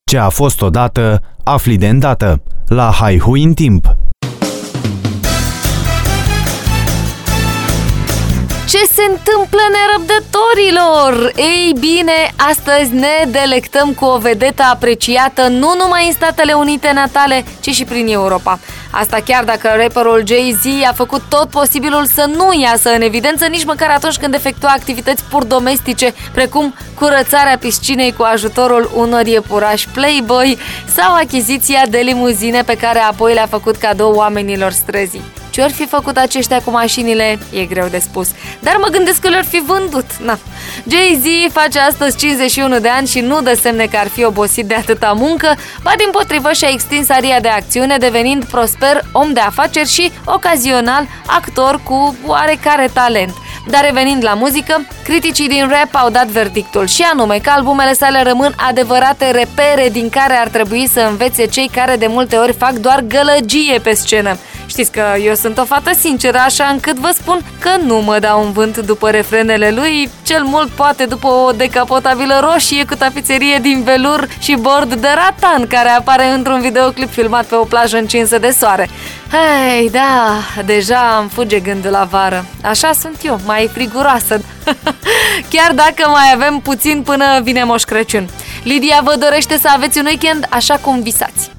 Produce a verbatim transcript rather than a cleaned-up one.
Ce a fost odată, afli de îndată. La Haihui în timp. Ce se întâmplă, nerăbdătorilor? Ei bine, astăzi ne delectăm cu o vedetă apreciată nu numai în Statele Unite natale, ci și prin Europa. Asta chiar dacă rapperul Jay-Z a făcut tot posibilul să nu iasă în evidență nici măcar atunci când efectua activități pur domestice, precum curățarea piscinei cu ajutorul unor iepurași Playboy sau achiziția de limuzine pe care apoi le-a făcut cadou oamenilor străzii. Ce ori fi făcut aceștia cu mașinile, e greu de spus, dar mă gândesc că le-or fi vândut. Na. Jay-Z face astăzi cincizeci și unu de ani și nu dă semne că ar fi obosit de atâta muncă, ba dimpotrivă și-a extins aria de acțiune, devenind prosper om de afaceri și, ocazional, actor cu oarecare talent. Dar revenind la muzică, criticii din rap au dat verdictul, și anume că albumele sale rămân adevărate repere din care ar trebui să învețe cei care de multe ori fac doar gălăgie pe scenă. Știți că eu sunt o fată sinceră, așa încât vă spun că nu mă dau în vânt după refrenele lui, cel mult poate după o decapotabilă roșie cu tapiserie din velur și bord de ratan care apare într-un videoclip filmat pe o plajă încinsă de soare. Hei, da, deja îmi fuge gândul la vară. Așa sunt eu, mai friguroasă. Chiar dacă mai avem puțin până vine Moș Crăciun. Lidia vă dorește să aveți un weekend așa cum visați.